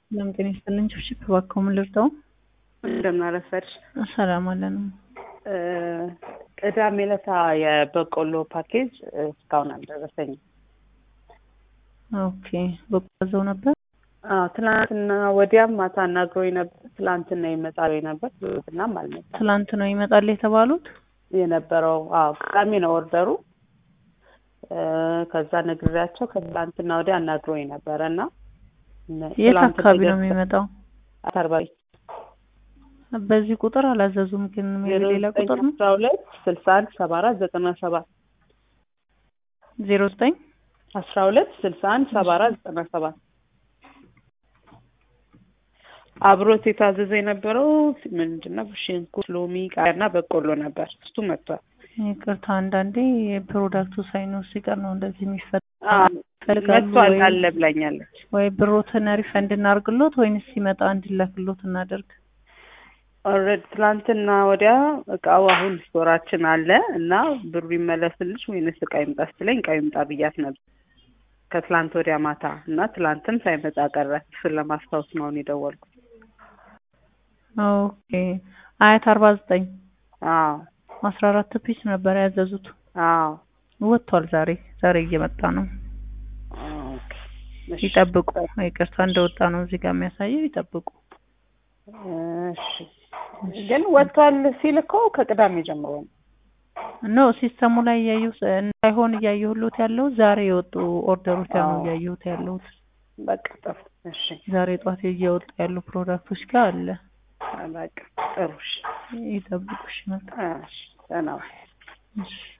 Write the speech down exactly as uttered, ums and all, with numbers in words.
ሰላም ጤና ይስጥልኝ። ችብችብ እባክዎ ምን ልርዳው? እንደምን አረፈድሽ? ሰላም አለን። ቅዳሜ ዕለት የበቆሎ ፓኬጅ እስካሁን አልደረሰኝም። ኦኬ በቆሎ ነበር? አዎ ትናንትና ወዲያም ማታ አናግሮኝ ነበር። ትናንትና ይመጣል ነበር ትናንትናም አልመጣም። ትናንት ነው ይመጣል የተባሉት የነበረው? አዎ ቅዳሜ ነው ኦርደሩ። ከዛ ነግሬያቸው ከትናንትና ወዲያ አናግሮኝ ነበርና የት አካባቢ ነው የሚመጣው? አርባይ በዚህ ቁጥር አላዘዙም ግን ሌላ ቁጥር ነው አስራ ሁለት ስልሳ አንድ ሰባ አራት ዘጠና ሰባት ዜሮ ዘጠኝ አስራ ሁለት ስልሳ አንድ ሰባ አራት ዘጠና ሰባት አብሮት የታዘዘ የነበረው ምንድነው? ሽንኩርት፣ ሎሚ፣ ቃሪያና በቆሎ ነበር። እሱ መጥቷል። ይቅርታ አንዳንዴ ፕሮዳክቱ ሳይኖር ሲቀር ነው እንደዚህ የሚፈጠረው። መጥቷል አለ ብላኛለች። ወይ ብሮትን ሪፈንድ እናርግሎት ወይንስ ሲመጣ እንዲላክሎት እናደርግ? ኦልሬዲ ትላንትና ወዲያ እቃው አሁን ስቶራችን አለ እና ብሩ ይመለስልሽ ወይንስ እቃ ይምጣ ስትለኝ እቃ ይምጣ ብያት ነበር ከትላንት ወዲያ ማታ እና ትላንትም ሳይመጣ ቀረ። እሱን ለማስታወስ ነው የደወልኩት። ኦኬ አያት አርባ ዘጠኝ አዎ አስራ አራት ፒስ ነበር ያዘዙት። አዎ ወጥቷል። ዛሬ ዛሬ እየመጣ ነው። ኦኬ ይጠብቁ። ይቅርታ እንደወጣ ነው እዚህ ጋር የሚያሳየው። ይጠብቁ። እሺ ግን ወጥቷል ሲል እኮ ከቅዳሜ ጀምሮ ነው። ኖ ሲስተሙ ላይ ያየው ሳይሆን ያየሁት ያለው ዛሬ የወጡ ኦርደሮች ነው ያየሁት ያለው። በቃ ጥሩ። እሺ ዛሬ ጧት እየወጡ ያሉ ፕሮዳክቶች ጋር አለ። በቃ ጥሩ። ይጠብቁሽ። እሺ ደህና። እሺ